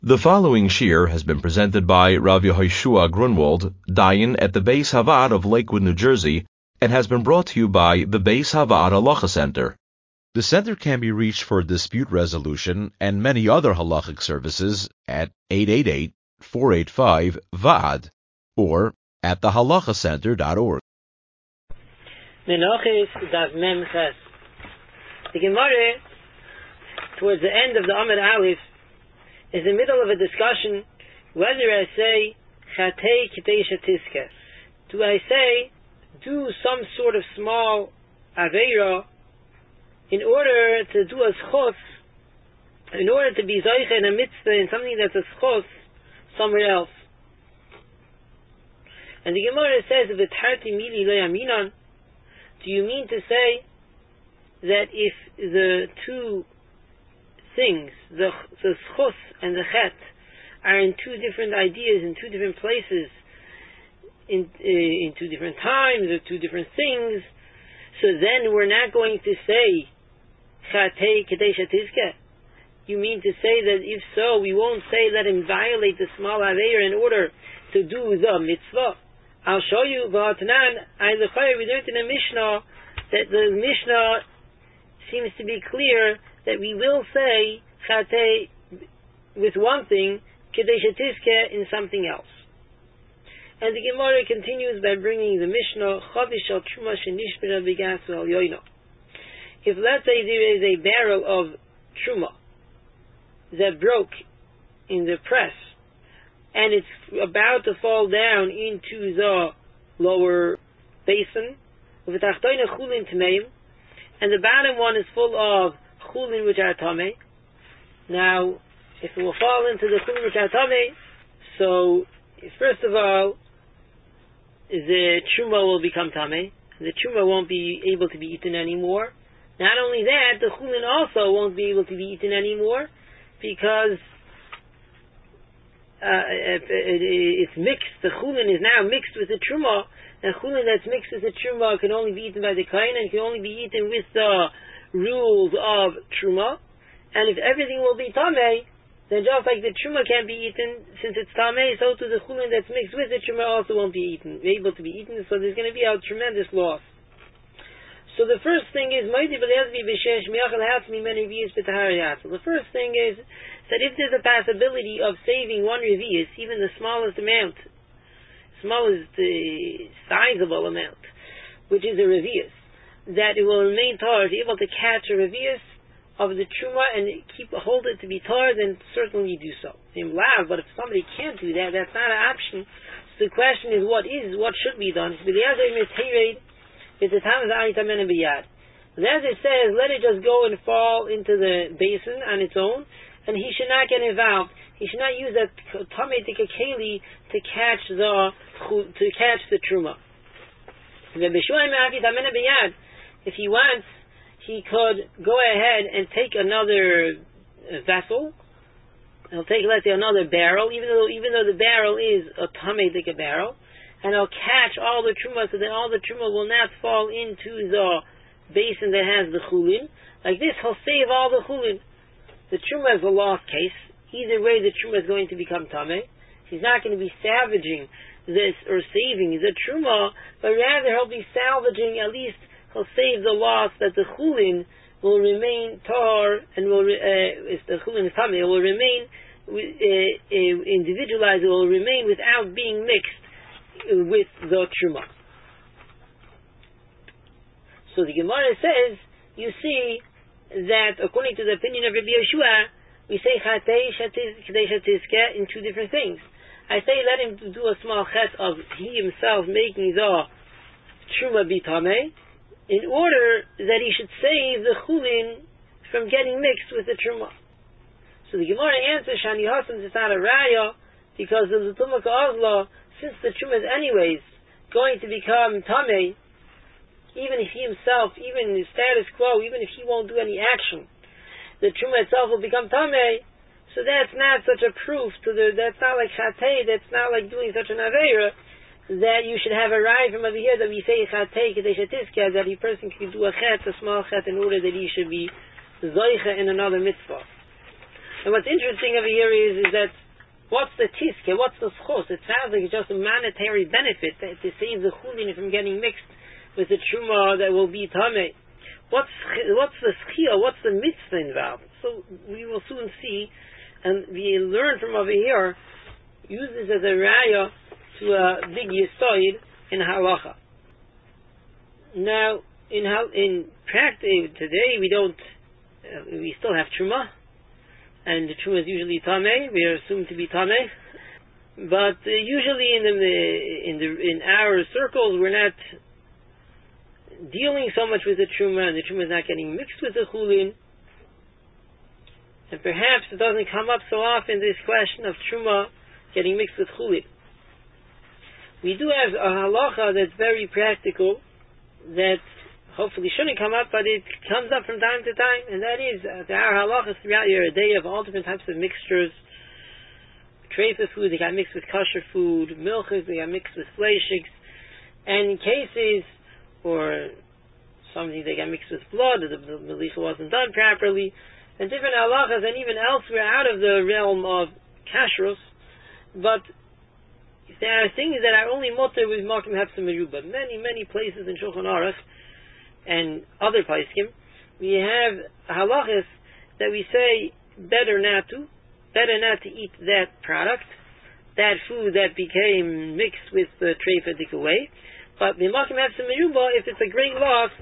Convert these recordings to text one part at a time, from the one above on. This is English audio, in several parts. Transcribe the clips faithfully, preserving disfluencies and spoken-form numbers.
The following shir has been presented by Rav Yehoshua Grunwald, Dayan at the Beis Havad of Lakewood, New Jersey, and has been brought to you by the Beis Havad Halacha Center. The center can be reached for dispute resolution and many other halachic services at eight eight eight, four eight five, V A D or at the halacha center dot org. Menachis Dav Mem Ches. The Gemara, towards the end of the Amud Aleph, is in the middle of a discussion whether I say Chatei Kitei Shatiske. Do I say do some sort of small Aveira in order to do a schos, in order to be Zoiche in a mitzvah in something that's a schos somewhere else? And the Gemara says, V'tarti mili lo yaminon. Do you mean to say that if the two things, the the schus and the chet, are in two different ideas, in two different places, in uh, in two different times, or two different things, so then we're not going to say chatei kedei shatizke? You mean to say that if so, we won't say let him violate the small aveir in order to do the mitzvah? I'll show you. V'atanan, I lechayr, we learned in the Mishnah that the Mishnah seems to be clear that we will say chatei with one thing, kedei shetizke in something else. And the Gemara continues by bringing the Mishnah, chavish al truma shenishbera b'gasu al yoino. If let's say there is a barrel of truma that broke in the press, and it's about to fall down into the lower basin, and the bottom one is full of chulin which are tamei. Now, if it will fall into the chulin which are tamei, so first of all, the truma will become tamei. The truma won't be able to be eaten anymore. Not only that, the chulin also won't be able to be eaten anymore because uh, it, it, it's mixed. The chulin is now mixed with the truma. And chulin that's mixed with the truma can only be eaten by the kohen and can only be eaten with the rules of truma. And if everything will be tamei, then just like the truma can't be eaten since it's tamei, so too the chulin that's mixed with the truma also won't be eaten, able to be eaten. So there's going to be a tremendous loss. So the first thing is the first thing is that if there's a possibility of saving one revius, even the smallest amount, smallest uh, sizable amount, which is a revius, that it will remain tar, be able to catch a revius of the truma and keep hold it to be tar, then certainly do so. But if somebody can't do that, that's not an option. So the question is, what is, what should be done? It's a time of the Ayitamen Biyad. And as it says, let it just go and fall into the basin on its own, and he should not get involved. He should not use that Tamei Tikakeli to catch the to catch the truma. If he wants, he could go ahead and take another vessel. He'll take, let's say, another barrel, even though even though the barrel is a Tamei Tika barrel, and he'll catch all the truma, so that all the truma will not fall into the basin that has the chulin. Like this, he'll save all the chulin. The truma is a lost case. Either way, the truma is going to become tamei. He's not going to be salvaging this or saving the truma, but rather he'll be salvaging, at least he'll save the loss that the chulin will remain tar, and will, uh, if the chulin is tamei, it will remain uh, uh, individualized, it will remain without being mixed with the truma. So the Gemara says, you see that according to the opinion of Rabbi Yehoshua, we say chatei kedei shatizke in two different things. I say let him do a small chet of he himself making the truma be tamei, in order that he should save the chulin from getting mixed with the truma. So the Gemara answers, Shani Hasan, it's not a raya, because of the Tumah Ka'azla, since the truma is anyways going to become tamei, even if he himself, even the status quo, even if he won't do any action, the truma itself will become tamei. So that's not such a proof to the. That's not like chatei. That's not like doing such an aveira that you should have a ride from over here that we say chatei kedei shetizke, that a person can do a chet, a small chet, in order that he should be zoicha in another mitzvah. And what's interesting over here is, is that what's the tiske, what's the schos? It sounds like it's just a monetary benefit that, to save the chulin from getting mixed with the truma that will be tameh. What's what's the schia? What's the mitzvah involved? So we will soon see, and we learn from over here. Use this as a raya to a big yisoid in halacha. Now, in in practice today, we don't. Uh, we still have truma, and the truma is usually tameh. We are assumed to be tameh, but uh, usually in the in the in our circles, we're not dealing so much with the truma, and the truma is not getting mixed with the chulin. And perhaps it doesn't come up so often, this question of truma getting mixed with chulin. We do have a halacha that's very practical, that hopefully shouldn't come up, but it comes up from time to time, and that is, uh, there are halachas throughout your day of all different types of mixtures. Treifa food, they got mixed with kosher food. Milchas, they got mixed with fleishiks. And in cases, or something they got mixed with blood, the, the melicha wasn't done properly, and different halachas, and even elsewhere out of the realm of kashrus. But there are things that are only mutter with makim hefsem meruba. Many, many places in Shulchan Aruch and other paiskim, we have halachas that we say better not to, better not to eat that product, that food that became mixed with the treifa dik away. But the makim hefsem meruba, if it's a great loss,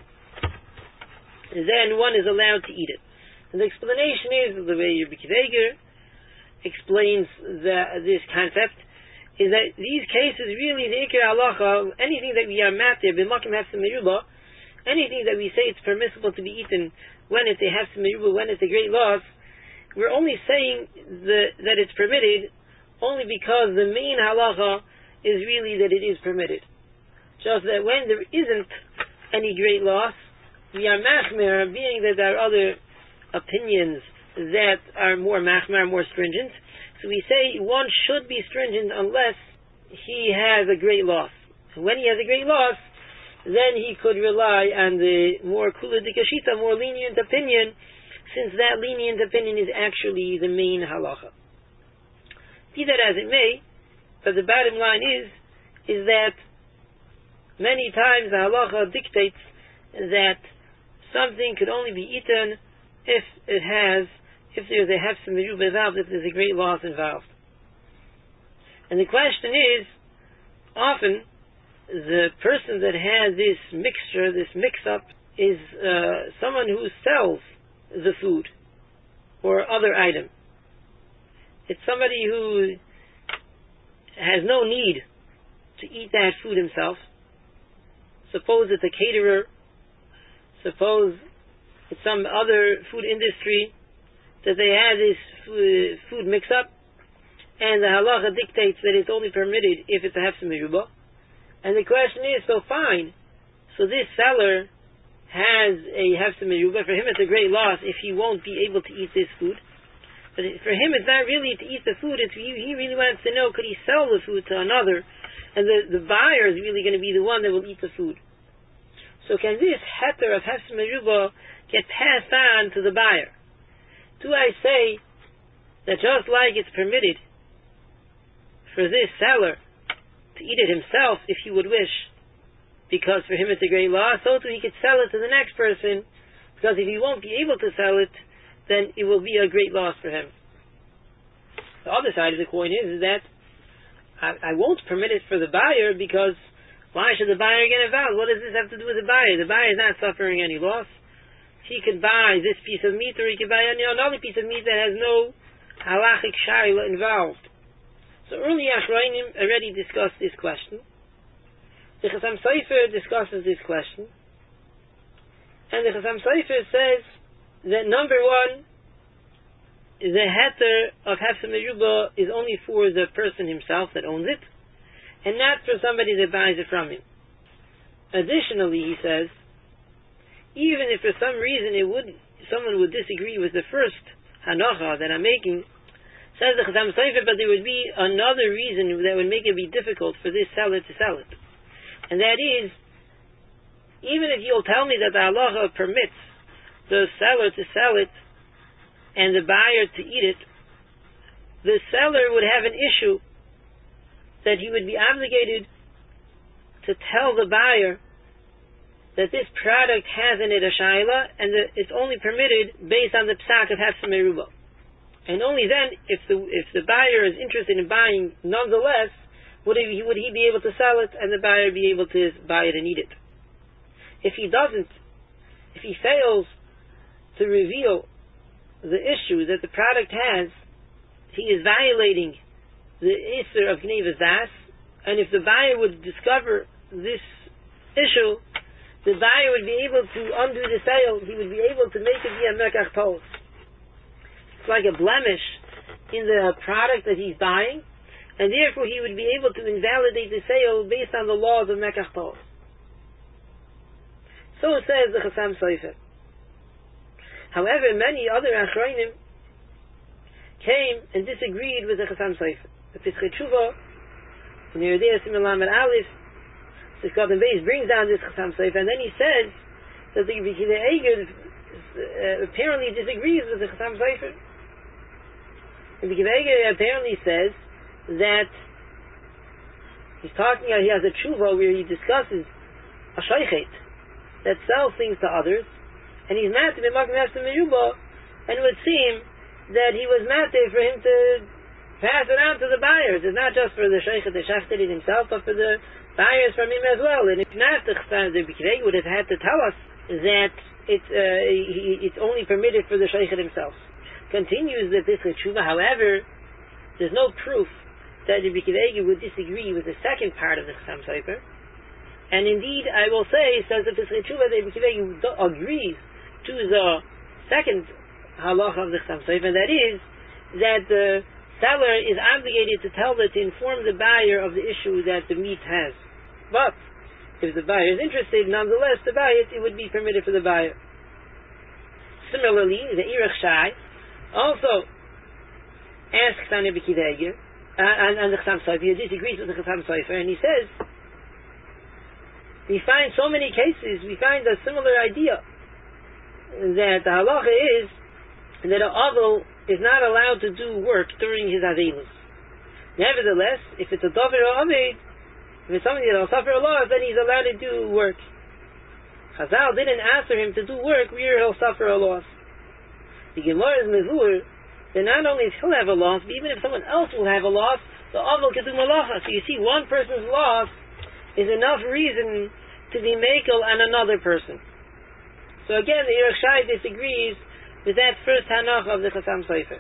then one is allowed to eat it. And the explanation is the way Rabbi Akiva Eiger explains the, this concept, is that these cases really the ikar halacha, anything that we are matir b'makim hefsem meruba, anything that we say it's permissible to be eaten when it's a hefsem meruba, when it's a great loss, we're only saying the, that it's permitted only because the main halacha is really that it is permitted. Just that when there isn't any great loss, we are machmer, being that there are other opinions that are more machmer, more stringent. So we say one should be stringent unless he has a great loss. When he has a great loss, then he could rely on the more kula dikashita, more lenient opinion, since that lenient opinion is actually the main halacha. Be that as it may, but the bottom line is, is that many times the halacha dictates that something could only be eaten if it has, if there's a hefsem meruba involved, if there's a great loss involved. And the question is, often the person that has this mixture, this mix-up, is uh, someone who sells the food or other item. It's somebody who has no need to eat that food himself. Suppose it's a caterer. Suppose it's some other food industry that they have this food, food mix-up, and the halacha dictates that it's only permitted if it's a hefsem meruba. And the question is, so fine, so this seller has a hefsem meruba. For him it's a great loss if he won't be able to eat this food. But for him it's not really to eat the food, it's he, he really wants to know, could he sell the food to another, and the, the buyer is really going to be the one that will eat the food. So can this heter of hefsem meruba get passed on to the buyer? Do I say that just like it's permitted for this seller to eat it himself if he would wish, because for him it's a great loss, so too he could sell it to the next person, because if he won't be able to sell it, then it will be a great loss for him. The other side of the coin is, is that I, I won't permit it for the buyer, because why should the buyer get involved? What does this have to do with the buyer? The buyer is not suffering any loss. He could buy this piece of meat, or he could buy another piece of meat that has no halachic shaila involved. So early Achrayim already discussed this question. The Chasam Sofer discusses this question, and the Chasam Sofer says that number one, the heter of hefsem meruba is only for the person himself that owns it, and not for somebody that buys it from him. Additionally, he says, even if for some reason it would, someone would disagree with the first hanacha that I'm making, says the Chasam Sofer, but there would be another reason that would make it be difficult for this seller to sell it. And that is, even if you'll tell me that the halacha permits the seller to sell it and the buyer to eat it, the seller would have an issue that he would be obligated to tell the buyer that this product has in it a shayla, and that it's only permitted based on the psak of hefsek meruba. And only then, if the if the buyer is interested in buying, nonetheless, would he would he be able to sell it, and the buyer be able to buy it and eat it. If he doesn't, if he fails to reveal the issue that the product has, he is violating the Isser of Gnevas Das, and if the buyer would discover this issue, the buyer would be able to undo the sale, he would be able to make it via Mekach Polis. It's like a blemish in the product that he's buying, and therefore he would be able to invalidate the sale based on the laws of Mekach Polis. So it says the Chassam Sofer. However, many other Achronim came and disagreed with the Chassam Sofer. The Pischei Tshuva, in Yeridea Siman Lamed Aleph, the Garden Base brings down this Chassam Sofer, and then he says that the Rebbe Akiva Eiger uh, apparently disagrees with the Chassam Sofer. The Rebbe Akiva Eiger apparently says that he's talking, he has a tshuva where he discusses a shoichet that sells things to others, and he's matter b'makom hefsek meruba, and it would seem that he was matter for him to pass it on to the buyers. It's not just for the shoichet the shafted it himself, but for the buyers from him as well. And if not, the Rebbe Akiva Eiger would have had to tell us that it, uh, he, it's only permitted for the shoichet himself. Continues that this tshuva, however, there's no proof that the Rebbe Akiva Eiger would disagree with the second part of the Chassam Sofer. And indeed, I will say, says the Pischei Tshuva, the Rebbe Akiva Eiger agrees to the second halacha of the Chassam Sofer, and that is that the seller is obligated to tell the, to inform the buyer of the issue that the meat has. But if the buyer is interested, nonetheless, to buy it, it would be permitted for the buyer. Similarly, the Irach Shai also asks on Rebbe Akiva Eiger, uh, and, and the Chassam Sofer, he disagrees with the Chassam Sofer, and he says, we find so many cases, we find a similar idea, that the halacha is that an avel is not allowed to do work during his avelus. Nevertheless, if it's a dover or aved, if it's something that will suffer a loss, then he's allowed to do work. Chazal didn't ask him to do work where he'll suffer a loss. The Gemara is mezur that not only he'll have a loss, but even if someone else will have a loss, the avel can do malacha. So you see, one person's loss is enough reason to be makel on another person. So again, the Irach Shai disagrees with that first hanach of the Chassam Sofer.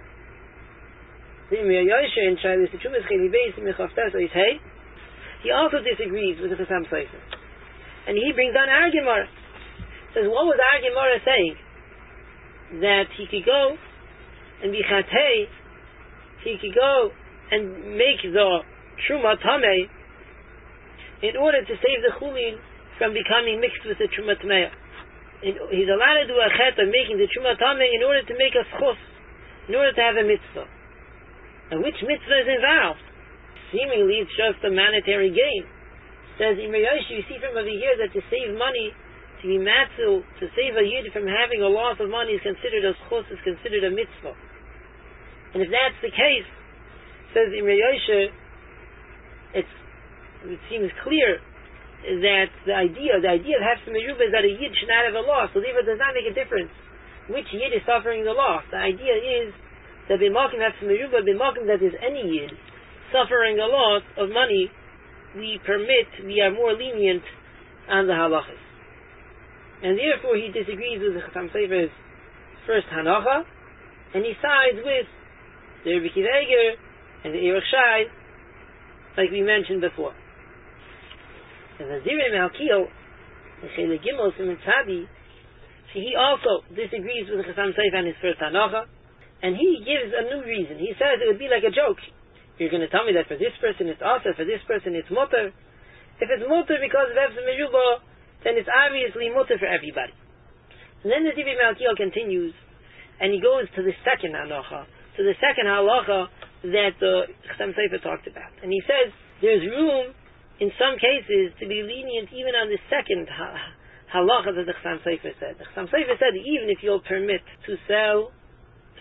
He also disagrees with the Chassam Sofer, and he brings down our Gemara. Says, what was our Gemara saying? That he could go and be chatei, he could go and make the truma tamei in order to save the chulin from becoming mixed with the truma tamei. He's allowed to do a chet of making the truma tamei in order to make a schus, in order to have a mitzvah. And which mitzvah is involved? Seemingly it's just a monetary gain. Says Imrei Yoshe, you see from over here that to save money, to be matzil, to save a yid from having a loss of money is considered a schus, is considered a mitzvah. And if that's the case, says Imrei Yoshe, it's, it seems clear that the idea, the idea of hefsek meruba is that a yid should not have a loss, so therefore it does not make a difference which yid is suffering the loss. The idea is that b'makom hefsek meruba, b'makom that is any yid suffering a loss of money, we permit, we are more lenient on the halachas. And therefore he disagrees with the Chassam Sofer's first hanacha, and he sides with the Rebbe Akiva Eiger and the Irach Shai, like we mentioned before. And the Zirei Malkiel, the Chele Gimel Siman Tzadi, he also disagrees with the Chassam Sofer on his first hanacha, and he gives a new reason. He says it would be like a joke. You're going to tell me that for this person it's also, for this person it's mutter. If it's mutter because of hefsek meruba, then it's obviously mutter for everybody. And then the Zirei Malkiel continues, and he goes to the second halacha, to the second halacha that the Chassam Sofer talked about. And he says there's room in some cases to be lenient even on the second halacha that the Chassam Sofer said. The Chassam Sofer said even if you'll permit to sell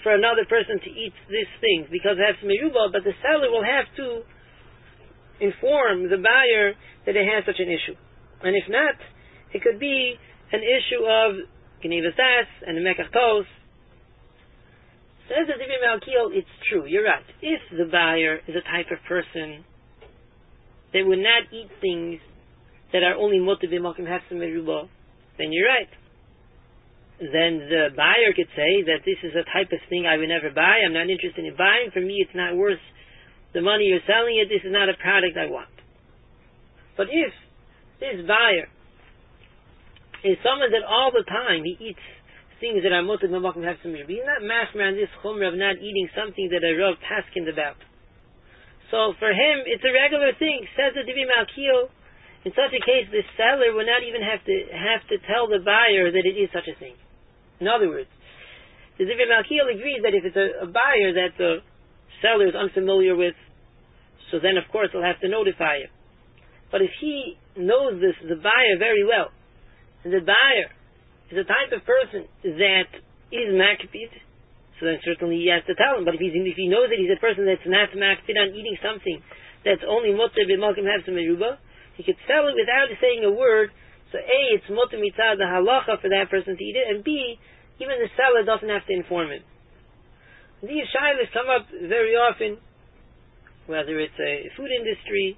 for another person to eat this thing because it has meruba, but the seller will have to inform the buyer that it has such an issue. And if not, it could be an issue of Gnevas Das and the Mekach Tos. Says the Divya Malkiel, it's true, you're right. If the buyer is a type of person that would not eat things that are only mutter b'makom hefsem meruba, then you're right. Then the buyer could say that this is a type of thing I would never buy, I'm not interested in buying, for me it's not worth the money you're selling it, this is not a product I want. But if this buyer is someone that all the time he eats things that are mutter b'makom hefsem meruba, he's not mashmer on this chumrah of not eating something that a Rav paskined about. So for him, it's a regular thing. Says the Divi Malkiel, in such a case, the seller would not even have to have to tell the buyer that it is such a thing. In other words, the Divi Malkiel agrees that if it's a, a buyer that the seller is unfamiliar with, so then of course he'll have to notify him. But if he knows this, the buyer very well, and the buyer is a type of person that is makpid, so then certainly he has to tell him. But if, he's, if he knows that he's a person that's not makpid on eating something that's only mutter b'malkim hefsem meruba, he could sell it without saying a word. So A, it's mutter mitzad the halacha for that person to eat it, and B, even the seller doesn't have to inform him. These shilas come up very often, whether it's a food industry,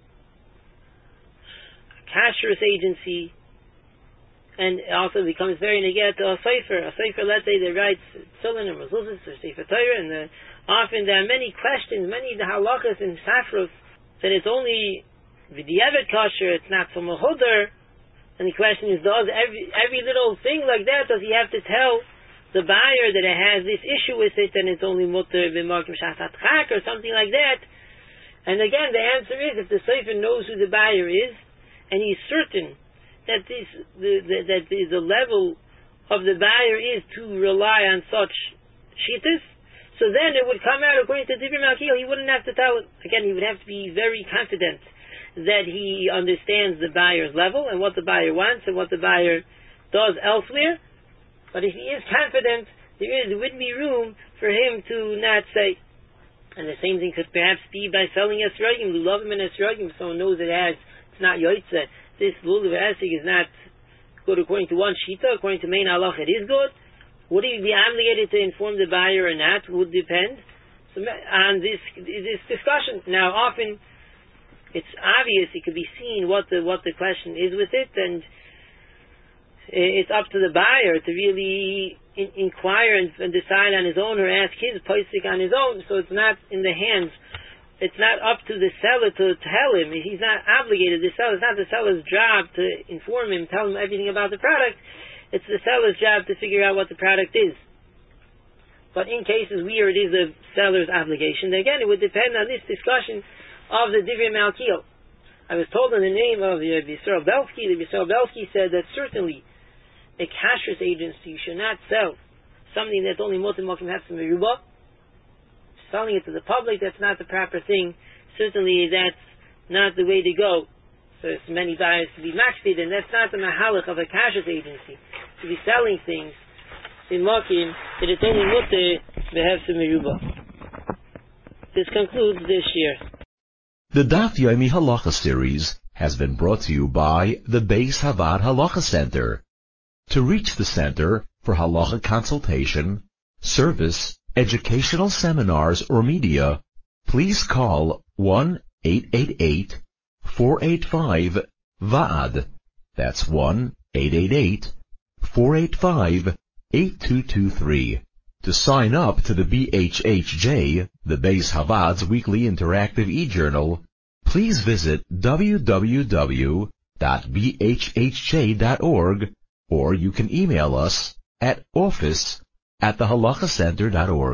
a kashrus agency, and it also becomes very neged to a sefer. A sefer, let's say, that writes tefillin or mezuzos or sefer Torah, and the, often there are many questions, many the halachas and safros, that it's only v'diavad kosher, it's not from a hodar, and the question is, does every every little thing like that, does he have to tell the buyer that it has this issue with it, and it's only mutter b'makom shasat chak, or something like that? And again, the answer is, if the sefer knows who the buyer is, and he's certain that this the, the, that the, the level of the buyer is to rely on such shittas, so then it would come out according to Divya Malkiel, he wouldn't have to tell it. Again, he would have to be very confident that he understands the buyer's level and what the buyer wants and what the buyer does elsewhere. But if he is confident, there is there would be room for him to not say. And the same thing could perhaps be by selling esrogim, lulavim and esrogim. Someone knows it has, it's not yotzeh. This lulav esig is not good according to one shita. According to main halach, it is good. Would he be obligated to inform the buyer or not? Would depend so, on this this discussion. Now, often it's obvious; it could be seen what the what the question is with it, and it's up to the buyer to really in, inquire and, and decide on his own, or ask his posik on his own. So it's not in the hands. It's not up to the seller to tell him. He's not obligated. The seller, it's not the seller's job to inform him, tell him everything about the product. It's the seller's job to figure out what the product is. But in cases where it is the seller's obligation, then again, it would depend on this discussion of the Divrei Malkiel. I was told in the name of the Yisrael Belsky, the Yisrael Belsky said that certainly a kashrus agency should not sell something that's only mutter b'makom hefsem meruba. Selling it to the public, that's not the proper thing. Certainly that's not the way to go. So there's many buyers to be makpid, and that's not the mahalach of a kashrus agency, to be selling things in makim that it's only mutter b'hefsem meruba. This concludes this year. The Daf Yomi Halacha series has been brought to you by the Beis Havad Halacha Center. To reach the center for halacha consultation, service, educational seminars, or media, please call one eight eight eight, four eight five, V A D. That's one eight eight eight, four eight five, eight two two three. To sign up to the B H H J, the Beis Havad's weekly interactive e-journal, please visit w w w dot b h h j dot org, or you can email us at office at the halacha center dot org.